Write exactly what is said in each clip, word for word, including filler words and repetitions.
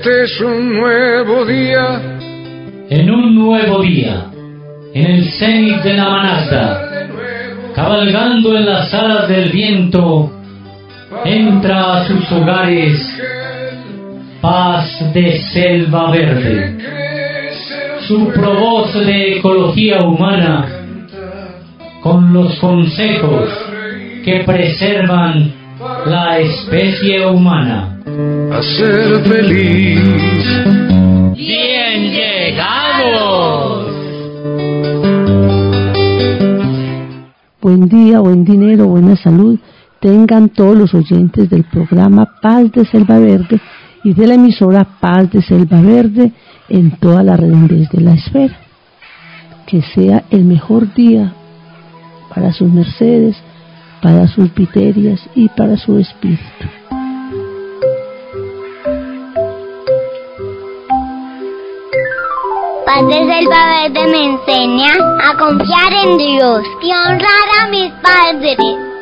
Este es un nuevo día. En un nuevo día, en el cenit de la Manasda, cabalgando en las alas del viento, entra a sus hogares Paz de Selva Verde. Su provoz de ecología humana, con los consejos que preservan la especie humana. A ser feliz. ¡Bien llegados! Buen día, buen dinero, buena salud. Tengan todos los oyentes del programa Paz de Selva Verde y de la emisora Paz de Selva Verde en toda la redondez de la esfera. Que sea el mejor día para sus mercedes, para sus viterias y para su espíritu. Paz de Selva Verde me enseña a confiar en Dios y honrar a mis padres.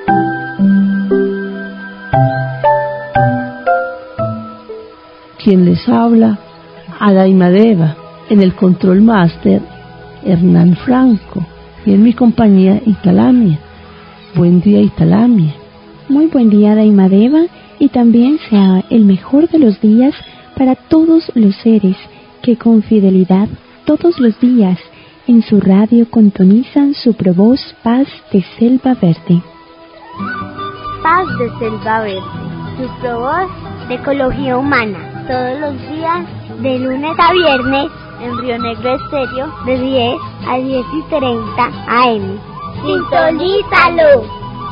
Quien les habla, Adaimadeva, en el Control Master, Hernán Franco, y en mi compañía, Italamia. Buen día, Italamia. Muy buen día, Adaimadeva, y también sea el mejor de los días para todos los seres que con fidelidad todos los días en su radio contonizan su provoz Paz de Selva Verde. Paz de Selva Verde, su provoz de ecología humana, todos los días de lunes a viernes en Río Negro Estéreo de diez a diez y treinta a eme. ¡Sintonízalo!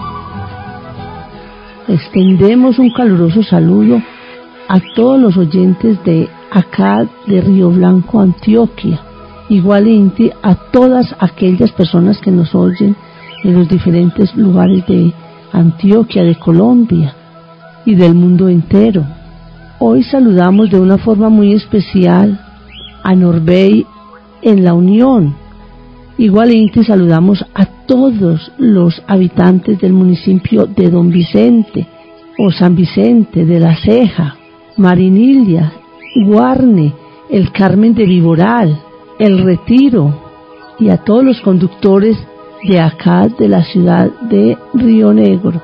Extendemos un caluroso saludo a todos los oyentes de acá de Río Blanco, Antioquia. Igualmente a todas aquellas personas que nos oyen en los diferentes lugares de Antioquia, de Colombia y del mundo entero. Hoy saludamos de una forma muy especial a Norbey en la Unión. Igualmente saludamos a todos los habitantes del municipio de Don Vicente o San Vicente, de La Ceja, Marinilla, Guarne, el Carmen de Viboral, el Retiro, y a todos los conductores de acá de la ciudad de Río Negro.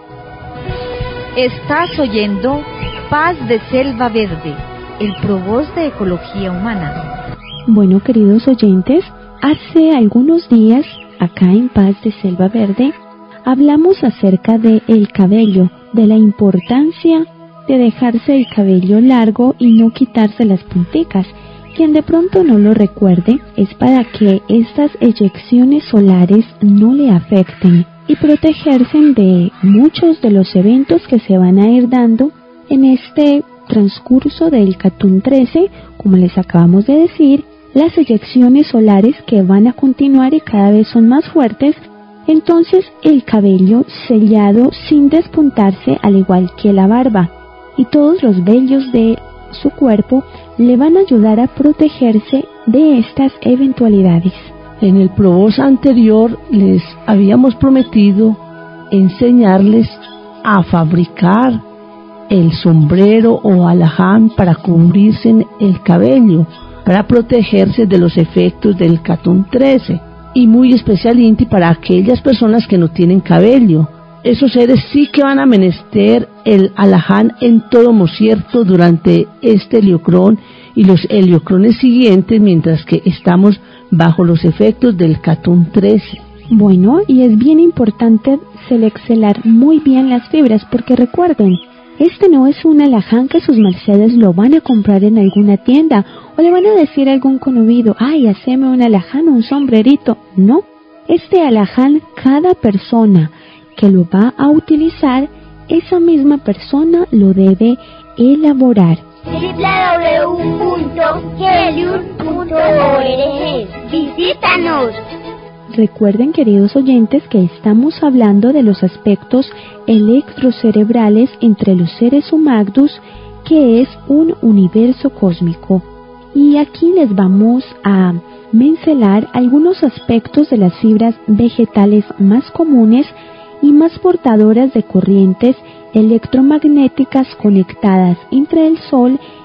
Estás oyendo Paz de Selva Verde, el provoz de ecología humana. Bueno, queridos oyentes, hace algunos días, acá en Paz de Selva Verde, hablamos acerca de el cabello, de la importancia de dejarse el cabello largo y no quitarse las punticas. Quien de pronto no lo recuerde, es para que estas eyecciones solares no le afecten y protegerse de muchos de los eventos que se van a ir dando en este transcurso del Catún trece, como les acabamos de decir, las eyecciones solares que van a continuar y cada vez son más fuertes. Entonces el cabello sellado sin despuntarse, al igual que la barba y todos los vellos de su cuerpo, le van a ayudar a protegerse de estas eventualidades. En el provoz anterior les habíamos prometido enseñarles a fabricar el sombrero o alaján para cubrirse el cabello, para protegerse de los efectos del Catún trece, y muy especialmente para aquellas personas que no tienen cabello. Esos seres sí que van a menester el alaján en todo mosierto durante este heliocrón y los heliocrones siguientes, mientras que estamos bajo los efectos del Catún trece. Bueno, y es bien importante seleccionar muy bien las fibras, porque recuerden, este no es un alaján que sus mercedes lo van a comprar en alguna tienda o le van a decir a algún conocido, ay, haceme un alaján, un sombrerito. No, este alaján, cada persona que lo va a utilizar, esa misma persona lo debe elaborar. doble u doble u doble u punto helium punto org. Visítanos. Recuerden, queridos oyentes, que estamos hablando de los aspectos electrocerebrales entre los seres humanos, que es un universo cósmico. Y aquí les vamos a mencionar algunos aspectos de las fibras vegetales más comunes y más portadoras de corrientes electromagnéticas conectadas entre el Sol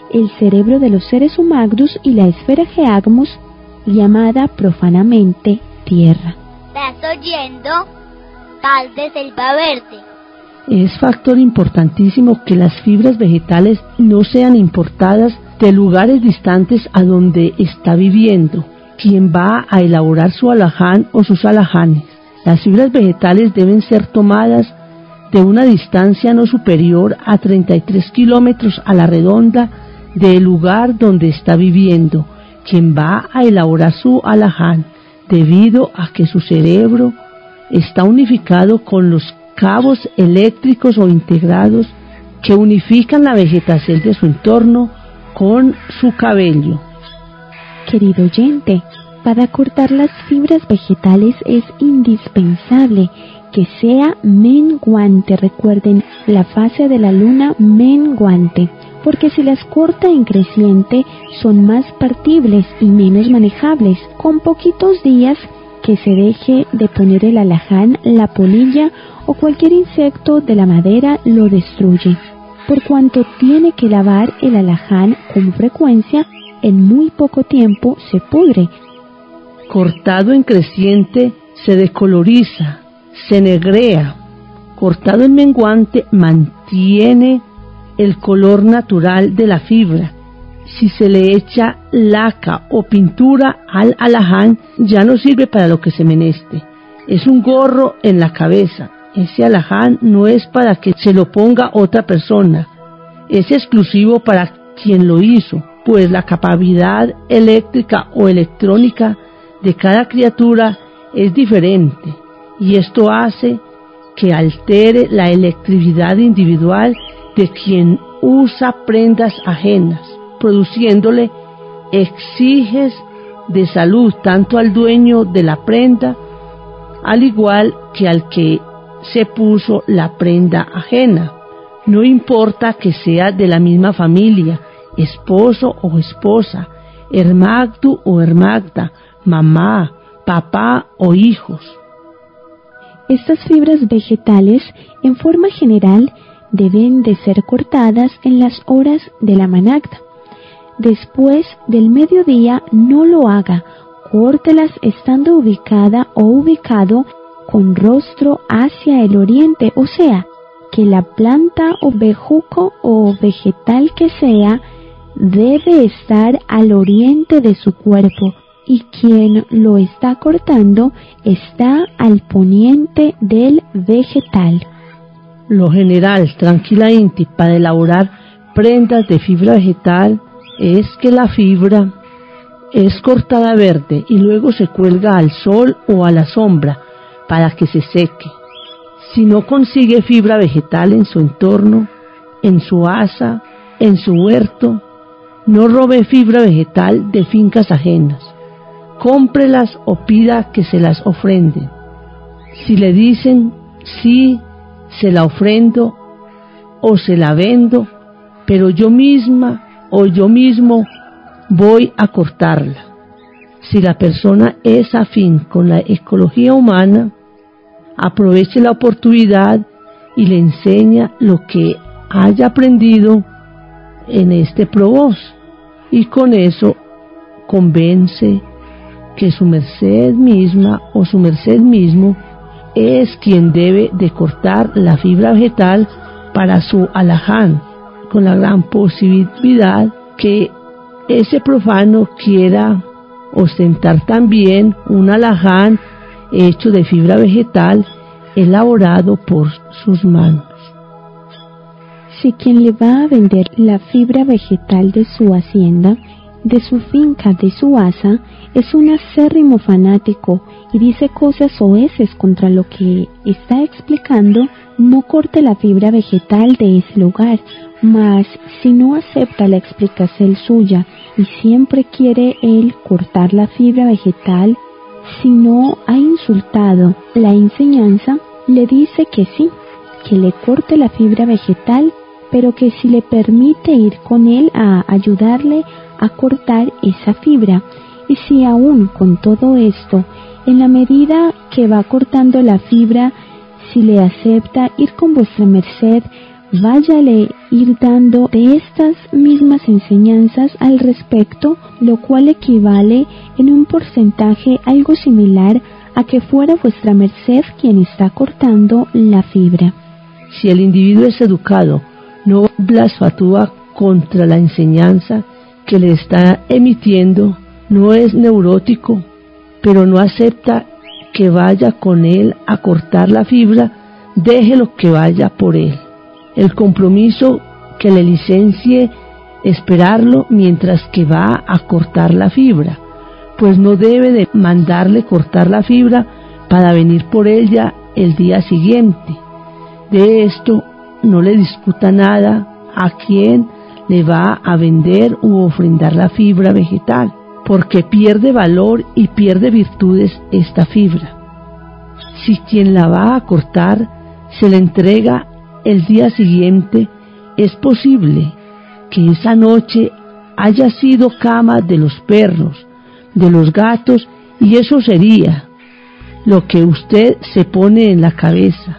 el cerebro de los seres humanos y la esfera Geagmos, llamada profanamente Tierra. ¿Estás oyendo? Paz de Selva Verde. Es factor importantísimo que las fibras vegetales no sean importadas de lugares distantes a donde está viviendo quien va a elaborar su alaján o sus alajanes. Las fibras vegetales deben ser tomadas de una distancia no superior a treinta y tres kilómetros a la redonda del lugar donde está viviendo quien va a elaborar su alaján, debido a que su cerebro está unificado con los cabos eléctricos o integrados que unifican la vegetación de su entorno con su cabello. Querido oyente, para cortar las fibras vegetales es indispensable que sea menguante. Recuerden, la fase de la luna menguante, porque si las corta en creciente son más partibles y menos manejables. Con poquitos días que se deje de poner el alaján, la polilla o cualquier insecto de la madera lo destruye, por cuanto tiene que lavar el alaján con frecuencia. En muy poco tiempo se pudre. Cortado en creciente se decoloriza, se negrea. Cortado en menguante mantiene el color natural de la fibra. Si se le echa laca o pintura al alaján, ya no sirve para lo que se meneste. Es un gorro en la cabeza. Ese alaján no es para que se lo ponga otra persona. Es exclusivo para quien lo hizo, pues la capacidad eléctrica o electrónica de cada criatura es diferente, y esto hace que altere la electricidad individual de quien usa prendas ajenas, produciéndole exiges de salud tanto al dueño de la prenda, al igual que al que se puso la prenda ajena. No importa que sea de la misma familia, esposo o esposa, hermagdu o hermagda, mamá, papá o hijos. Estas fibras vegetales, en forma general, deben de ser cortadas en las horas de la managda. Después del mediodía no lo haga, córtelas estando ubicada o ubicado con rostro hacia el oriente, o sea, que la planta o bejuco o vegetal que sea debe estar al oriente de su cuerpo, y quien lo está cortando está al poniente del vegetal. Lo general, tranquila Inti, para elaborar prendas de fibra vegetal es que la fibra es cortada verde y luego se cuelga al sol o a la sombra para que se seque. Si no consigue fibra vegetal en su entorno, en su asa, en su huerto, no robe fibra vegetal de fincas ajenas. Cómprelas o pida que se las ofrenden. Si le dicen sí, se la ofrendo o se la vendo, pero yo misma o yo mismo voy a cortarla. Si la persona es afín con la ecología humana, aproveche la oportunidad y le enseña lo que haya aprendido en este probós, y con eso convence que su merced misma o su merced mismo es quien debe de cortar la fibra vegetal para su alaján, con la gran posibilidad que ese profano quiera ostentar también un alaján hecho de fibra vegetal elaborado por sus manos. Si quien le va a vender la fibra vegetal de su hacienda, de su finca, de su asa, es un acérrimo fanático y dice cosas soeces contra lo que está explicando, no corte la fibra vegetal de ese lugar. Mas si no acepta la explicación suya y siempre quiere él cortar la fibra vegetal, si no ha insultado la enseñanza, le dice que sí, que le corte la fibra vegetal, pero que si le permite ir con él a ayudarle a cortar esa fibra. Y si aún con todo esto, en la medida que va cortando la fibra, si le acepta ir con vuestra merced váyale ir dando de estas mismas enseñanzas al respecto, lo cual equivale en un porcentaje algo similar a que fuera vuestra merced quien está cortando la fibra. Si el individuo es educado, no blasfema contra la enseñanza que le está emitiendo, no es neurótico, pero no acepta que vaya con él a cortar la fibra, déjelo que vaya por él. El compromiso que le licencie esperarlo mientras que va a cortar la fibra, pues no debe de mandarle cortar la fibra para venir por ella el día siguiente. De esto no le disputa nada a quien le va a vender u ofrendar la fibra vegetal, porque pierde valor y pierde virtudes esta fibra. Si quien la va a cortar se le entrega el día siguiente, es posible que esa noche haya sido cama de los perros, de los gatos, y eso sería lo que usted se pone en la cabeza: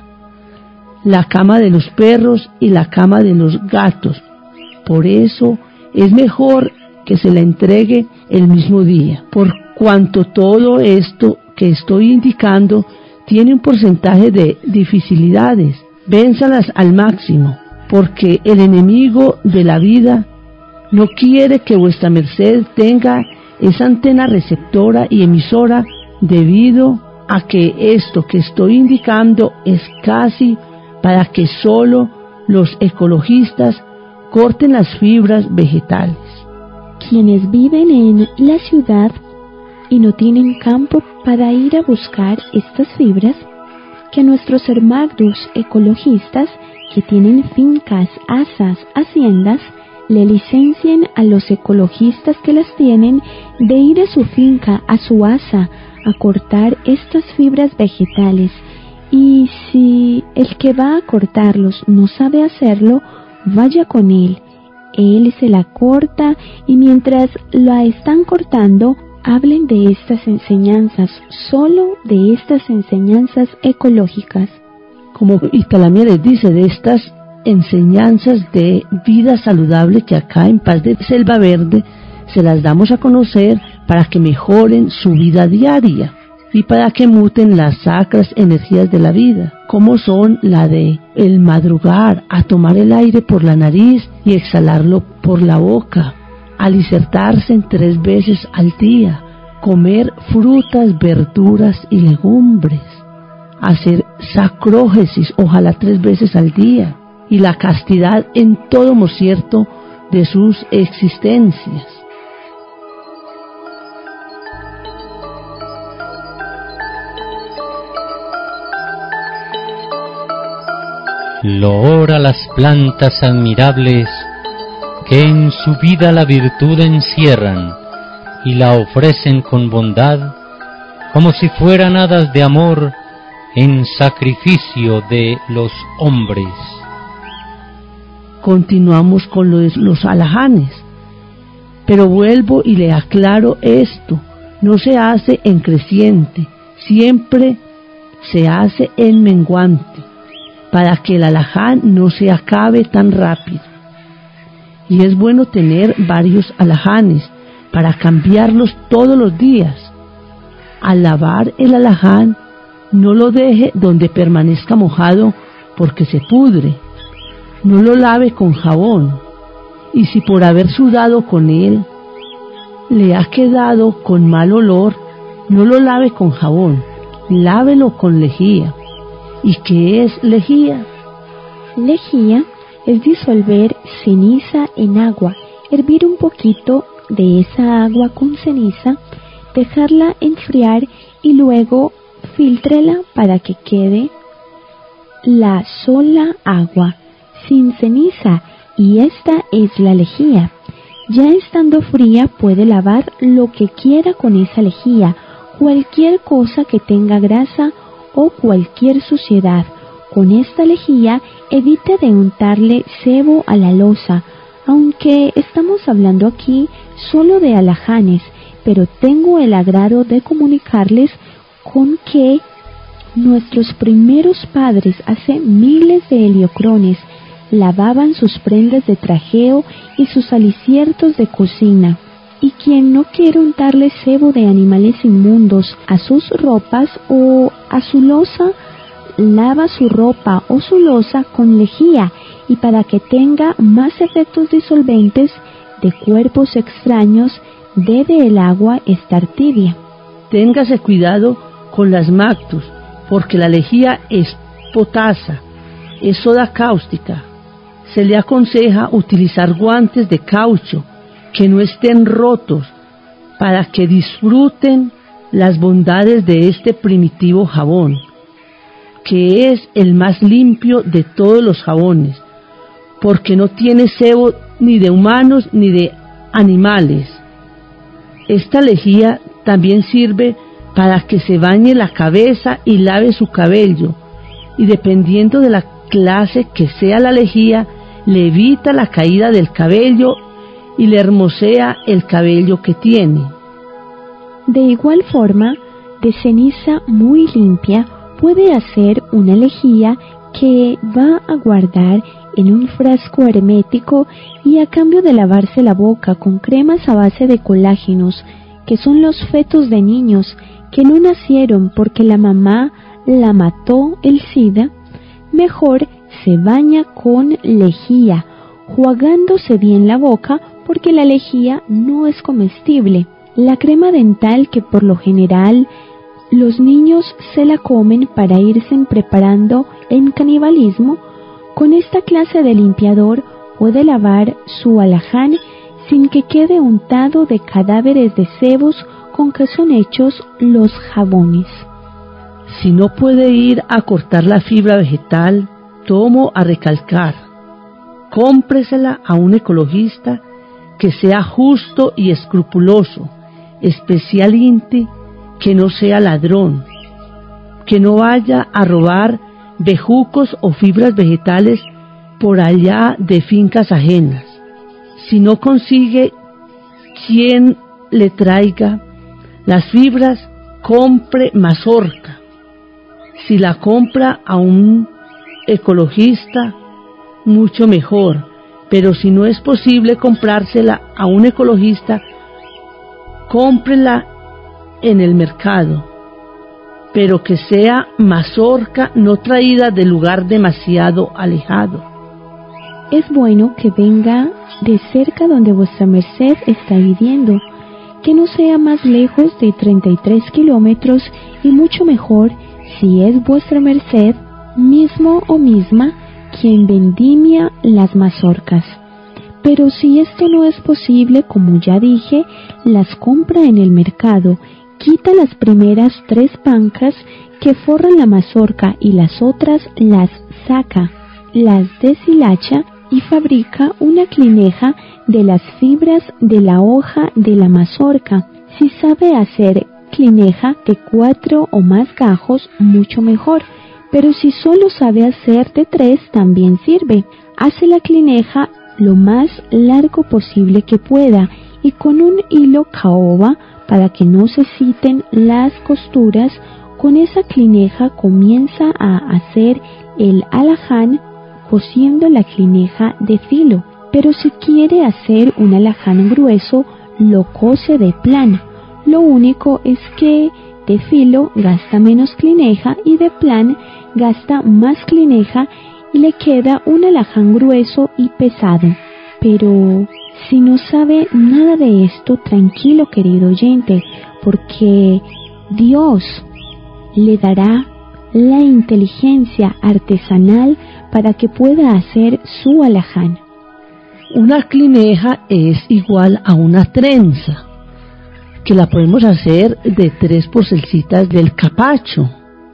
la cama de los perros y la cama de los gatos. Por eso es mejor que se la entregue el mismo día, por cuanto todo esto que estoy indicando tiene un porcentaje de dificilidades. Vénzalas al máximo, porque el enemigo de la vida no quiere que vuestra merced tenga esa antena receptora y emisora, debido a que esto que estoy indicando es casi para que solo los ecologistas corten las fibras vegetales. Quienes viven en la ciudad y no tienen campo para ir a buscar estas fibras, que nuestros hermanos ecologistas que tienen fincas, asas, haciendas, le licencien a los ecologistas que las tienen de ir a su finca, a su asa, a cortar estas fibras vegetales. Y si el que va a cortarlos no sabe hacerlo, vaya con él. Él se la corta, y mientras la están cortando, hablen de estas enseñanzas, solo de estas enseñanzas ecológicas. Como Italamia les dice, de estas enseñanzas de vida saludable que acá en Paz de Selva Verde se las damos a conocer para que mejoren su vida diaria y para que muten las sacras energías de la vida, como son la de el madrugar, a tomar el aire por la nariz y exhalarlo por la boca, alicertarse en tres veces al día, comer frutas, verduras y legumbres, hacer sacrógesis, ojalá tres veces al día, y la castidad en todo mocierto de sus existencias. Loor a las plantas admirables que en su vida la virtud encierran y la ofrecen con bondad, como si fueran hadas de amor en sacrificio de los hombres. Continuamos con los, los alajanes, pero vuelvo y le aclaro esto: no se hace en creciente, siempre se hace en menguante, para que el alaján no se acabe tan rápido. Y es bueno tener varios alajanes para cambiarlos todos los días. Al lavar el alaján, no lo deje donde permanezca mojado, porque se pudre. No lo lave con jabón, y si por haber sudado con él le ha quedado con mal olor, no lo lave con jabón, lávelo con lejía. ¿Y qué es lejía? Lejía es disolver ceniza en agua, hervir un poquito de esa agua con ceniza, dejarla enfriar y luego filtrela para que quede la sola agua, sin ceniza, y esta es la lejía. Ya estando fría puede lavar lo que quiera con esa lejía, cualquier cosa que tenga grasa o cualquier suciedad. Con esta lejía evite de untarle sebo a la loza, aunque estamos hablando aquí solo de alajanes, pero tengo el agrado de comunicarles con que nuestros primeros padres hace miles de heliocrones lavaban sus prendas de trajeo y sus aliciertos de cocina. Y quien no quiere untarle sebo de animales inmundos a sus ropas o a su loza, lava su ropa o su loza con lejía, y para que tenga más efectos disolventes de cuerpos extraños, debe el agua estar tibia. Téngase cuidado con las mactus, porque la lejía es potasa, es soda cáustica. Se le aconseja utilizar guantes de caucho que no estén rotos para que disfruten las bondades de este primitivo jabón, que es el más limpio de todos los jabones, porque no tiene sebo ni de humanos ni de animales. Esta lejía también sirve para que se bañe la cabeza y lave su cabello, y dependiendo de la clase que sea la lejía, le evita la caída del cabello y le hermosea el cabello que tiene. De igual forma, de ceniza muy limpia puede hacer una lejía que va a guardar en un frasco hermético, y a cambio de lavarse la boca con cremas a base de colágenos, que son los fetos de niños que no nacieron porque la mamá la mató el SIDA, mejor se baña con lejía, jugándose bien la boca, porque la lejía no es comestible. La crema dental, que por lo general los niños se la comen para irse preparando en canibalismo, con esta clase de limpiador puede lavar su alaján sin que quede untado de cadáveres de cebos con que son hechos los jabones. Si no puede ir a cortar la fibra vegetal, tomo a recalcar, cómpresela a un ecologista que sea justo y escrupuloso, especialmente que no sea ladrón, que no vaya a robar bejucos o fibras vegetales por allá de fincas ajenas. Si no consigue quien le traiga las fibras, compre mazorca. Si la compra a un ecologista, mucho mejor, pero si no es posible comprársela a un ecologista, cómprela en el mercado, pero que sea mazorca no traída de lugar demasiado alejado. Es bueno que venga de cerca donde vuestra merced está viviendo, que no sea más lejos de treinta y tres kilómetros, y mucho mejor si es vuestra merced mismo o misma quien vendimia las mazorcas. Pero si esto no es posible, como ya dije, las compra en el mercado, quita las primeras tres pancas que forran la mazorca y las otras las saca, las deshilacha y fabrica una clineja de las fibras de la hoja de la mazorca. Si sabe hacer clineja de cuatro o más gajos, mucho mejor, pero si solo sabe hacer de tres, también sirve. Hace la clineja lo más largo posible que pueda, y con un hilo caoba para que no se citen las costuras. Con esa clineja comienza a hacer el alaján cosiendo la clineja de filo, pero si quiere hacer un alaján grueso, lo cose de plan. Lo único es que de filo gasta menos clineja y de plan gasta más clineja, y le queda un alaján grueso y pesado. Pero si no sabe nada de esto, tranquilo, querido oyente, porque Dios le dará la inteligencia artesanal para que pueda hacer su alaján. Una clineja es igual a una trenza, que la podemos hacer de tres porcelcitas del capacho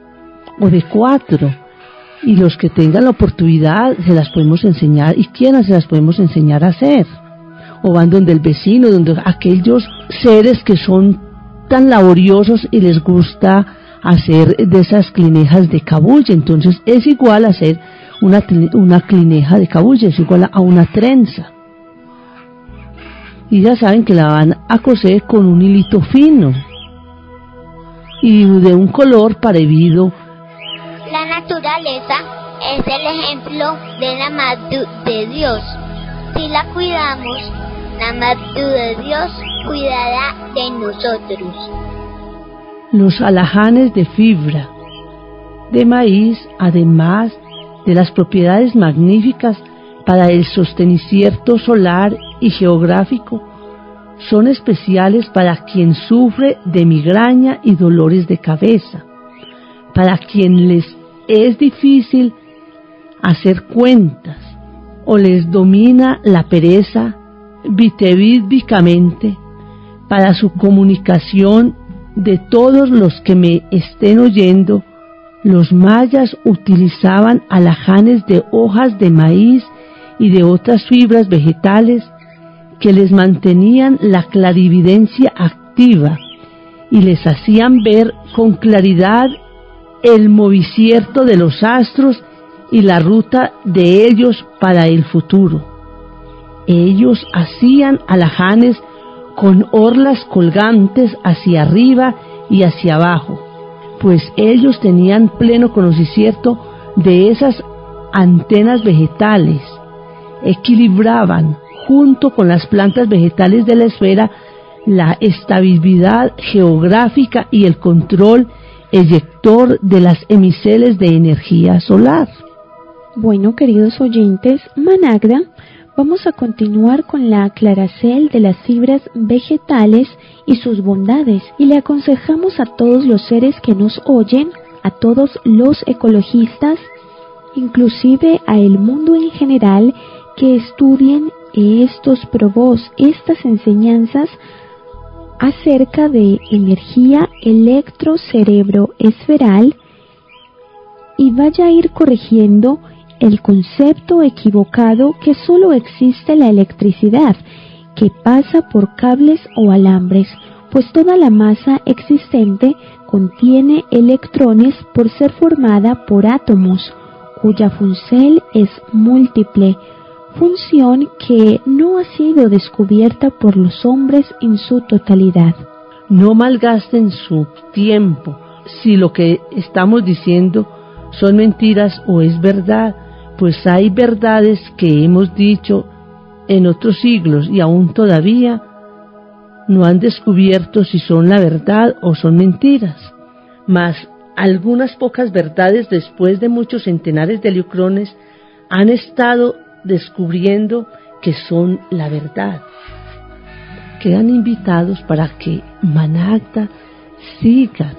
o de cuatro, y los que tengan la oportunidad se las podemos enseñar, y quieran se las podemos enseñar a hacer, o van donde el vecino, donde aquellos seres que son tan laboriosos y les gusta hacer de esas clinejas de cabuya. Entonces es igual a hacer una, una clineja de cabuya, es igual a una trenza. Y ya saben que la van a coser con un hilito fino y de un color parecido. La naturaleza es el ejemplo de la madre de Dios. Si la cuidamos, la madre de Dios cuidará de nosotros. Los alhajanes de fibra de maíz, además de las propiedades magníficas para el sostenicierto solar y geográfico, son especiales para quien sufre de migraña y dolores de cabeza, para quien les es difícil hacer cuentas o les domina la pereza vitevídicamente, para su comunicación de todos los que me estén oyendo. Los mayas utilizaban alhajanes de hojas de maíz y de otras fibras vegetales que les mantenían la clarividencia activa y les hacían ver con claridad el movimiento de los astros y la ruta de ellos para el futuro. Ellos hacían alhajanes con orlas colgantes hacia arriba y hacia abajo, pues ellos tenían pleno conocimiento de esas antenas vegetales. Equilibraban, junto con las plantas vegetales de la esfera, la estabilidad geográfica y el control eyector de las emiceles de energía solar. Bueno, queridos oyentes, Managra, vamos a continuar con la aclaración de las fibras vegetales y sus bondades, y le aconsejamos a todos los seres que nos oyen, a todos los ecologistas, inclusive a el mundo en general, que estudien estos probos, estas enseñanzas acerca de energía electrocerebroesferal, y vaya a ir corrigiendo el concepto equivocado que solo existe la electricidad, que pasa por cables o alambres, pues toda la masa existente contiene electrones por ser formada por átomos, cuya función es múltiple, función que no ha sido descubierta por los hombres en su totalidad. No malgasten su tiempo si lo que estamos diciendo son mentiras o es verdad, pues hay verdades que hemos dicho en otros siglos y aún todavía no han descubierto si son la verdad o son mentiras. Mas algunas pocas verdades, después de muchos centenares de lucrones, han estado descubriendo que son la verdad. Quedan invitados para que Managda siga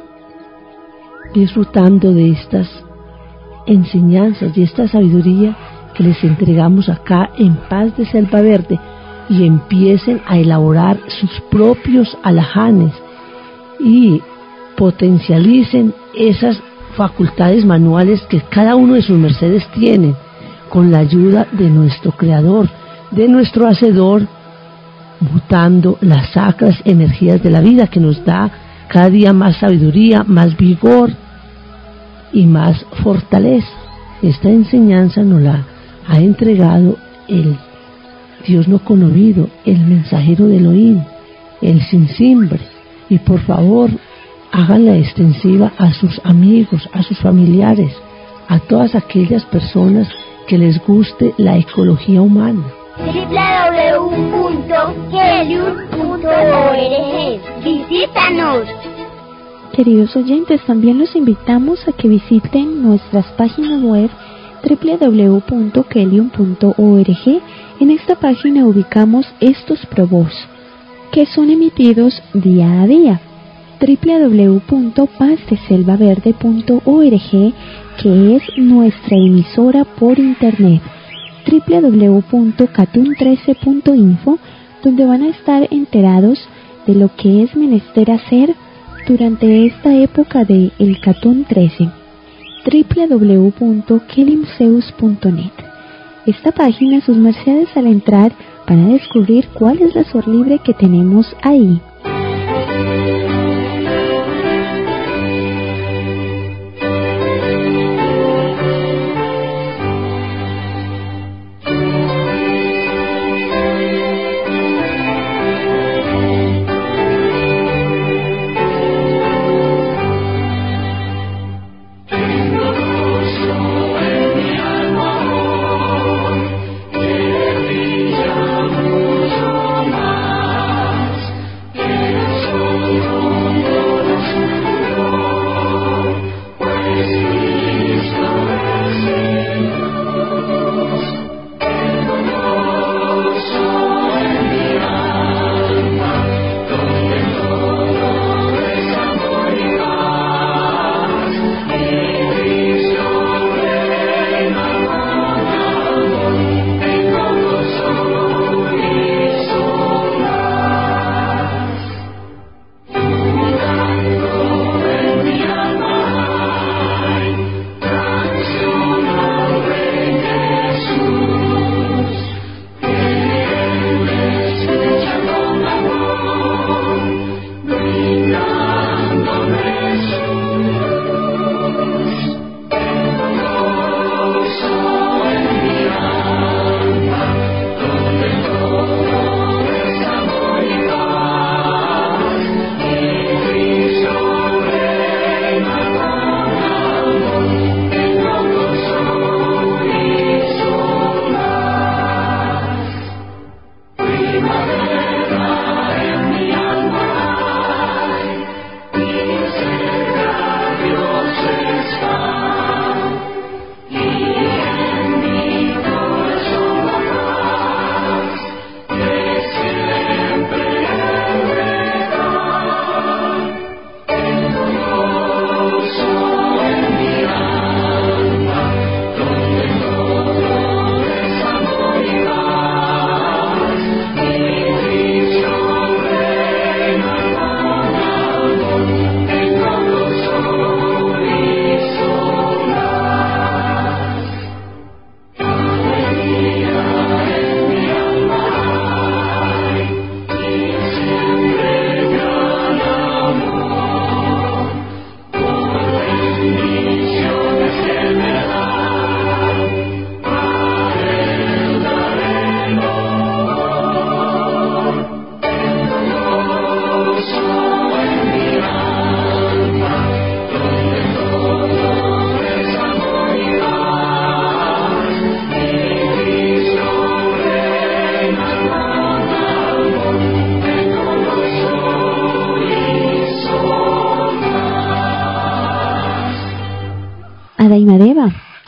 disfrutando de estas enseñanzas y esta sabiduría que les entregamos acá en Paz de Selva Verde, y empiecen a elaborar sus propios alhajanes y potencialicen esas facultades manuales que cada uno de sus mercedes tienen, con la ayuda de nuestro Creador, de nuestro Hacedor, mutando las sacras energías de la vida que nos da cada día más sabiduría, más vigor y más fortaleza. Esta enseñanza nos la ha entregado el Dios no conocido, el mensajero de Elohim, el Sinsimbre, y por favor háganla extensiva a sus amigos, a sus familiares, a todas aquellas personas que les guste la ecología humana. doble u doble u doble u punto kelium punto org. Visítanos. Queridos oyentes, también los invitamos a que visiten nuestras páginas web doble u doble u doble u punto kelium punto org. En esta página ubicamos estos probos que son emitidos día a día. doble u doble u doble u punto paz de selva verde punto org, que es nuestra emisora por internet. doble u doble u doble u punto catún trece punto info, donde van a estar enterados de lo que es menester hacer durante esta época de el Catún trece. doble u doble u doble u punto kelimseus punto net. Esta página, sus mercedes al entrar van a descubrir cuál es la Sor Libre que tenemos ahí.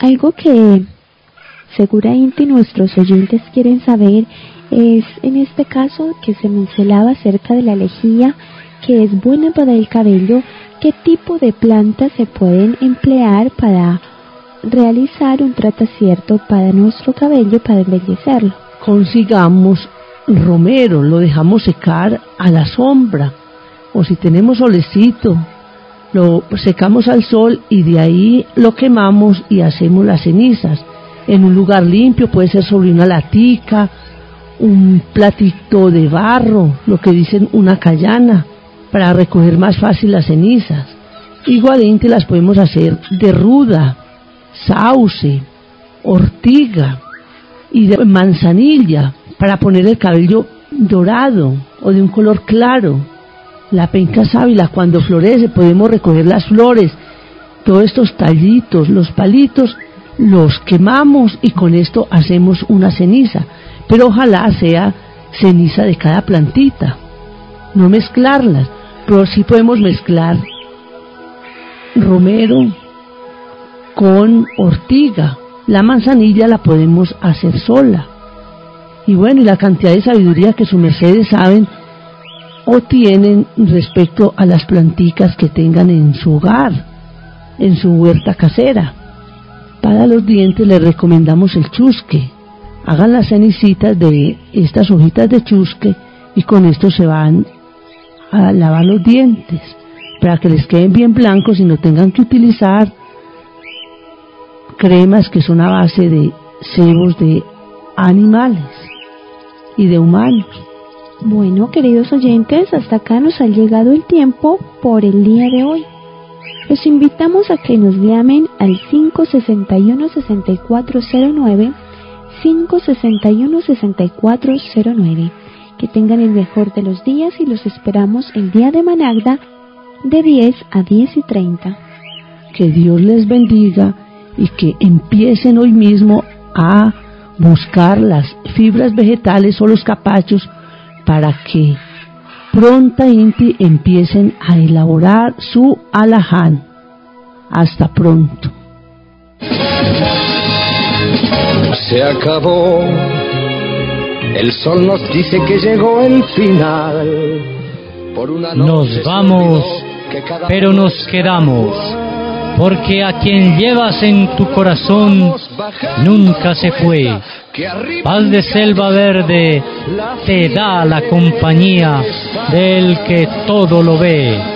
Algo que seguramente nuestros oyentes quieren saber es, en este caso, que se mencionaba acerca de la lejía, que es buena para el cabello, qué tipo de plantas se pueden emplear para realizar un tratacierto para nuestro cabello, para embellecerlo. Consigamos romero, lo dejamos secar a la sombra, o si tenemos solecito, lo secamos al sol y de ahí lo quemamos y hacemos las cenizas en un lugar limpio, puede ser sobre una latica, un platito de barro, lo que dicen una cayana, para recoger más fácil las cenizas. Igualmente las podemos hacer de ruda, sauce, ortiga y de manzanilla, para poner el cabello dorado o de un color claro. La penca sábila, cuando florece podemos recoger las flores, todos estos tallitos, los palitos, los quemamos y con esto hacemos una ceniza, pero ojalá sea ceniza de cada plantita, no mezclarlas, pero sí podemos mezclar romero con ortiga. La manzanilla la podemos hacer sola. Y bueno, y la cantidad de sabiduría que sus mercedes saben o tienen respecto a las planticas que tengan en su hogar, en su huerta casera. Para los dientes les recomendamos el chusque. Hagan las cenicitas de estas hojitas de chusque y con esto se van a lavar los dientes para que les queden bien blancos y no tengan que utilizar cremas que son a base de sebos de animales y de humanos. Bueno, queridos oyentes, hasta acá nos ha llegado el tiempo por el día de hoy. Los invitamos a que nos llamen al cinco seis uno, seis cuatro cero nueve, cinco seis uno, seis cuatro cero nueve. Que tengan el mejor de los días y los esperamos el día de Managda de diez a diez y treinta. Que Dios les bendiga y que empiecen hoy mismo a buscar las fibras vegetales o los capachos para que prontamente empiecen a elaborar su alaján. Hasta pronto. Se acabó. El sol nos dice que llegó el final. Por una noche Nos vamos, pero nos quedamos, porque a quien llevas en tu corazón nunca se fue. Paz de Selva Verde te da la compañía del que todo lo ve.